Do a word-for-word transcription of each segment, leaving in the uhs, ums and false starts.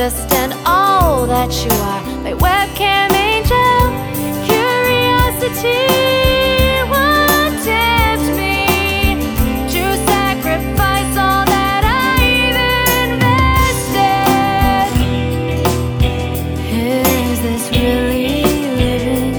understand all that you are. My webcam angel, curiosity would tempt me to sacrifice all that I've invested. Is this really living?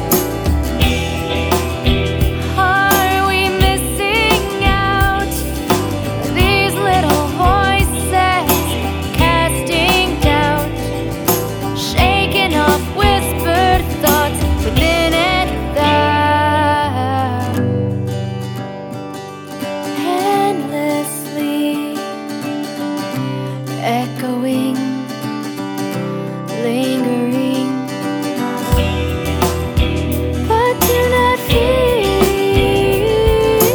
Are we missing out? These little voices casting doubt, shaking off whispered thoughts within and without, endlessly echoing, lingering, but do not fear.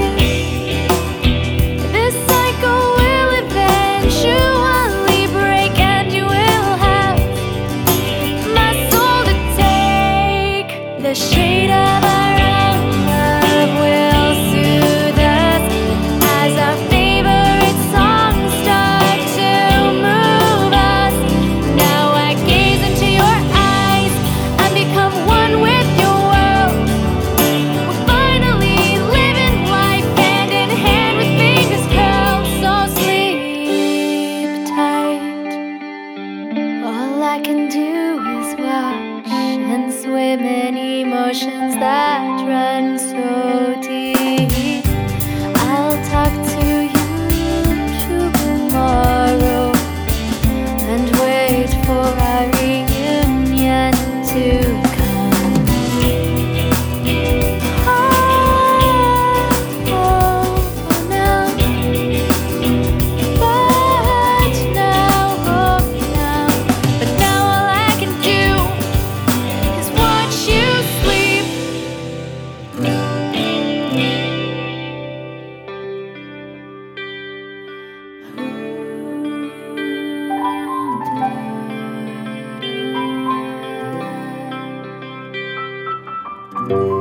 This cycle will eventually break, and you will have my soul to take. The shade of our own love will soothe us as our favorite songs start to move us. Now I gaze into your eyes and become one with your world. We're finally living life hand in hand with fingers curled. So sleep tight. All I can do is watch and swim in emotions that run so deep. I'll talk to you tomorrow and wait for our reunion to come. Oh, oh, now, but now, oh, now, but now all I can do is watch you sleep. Thank you.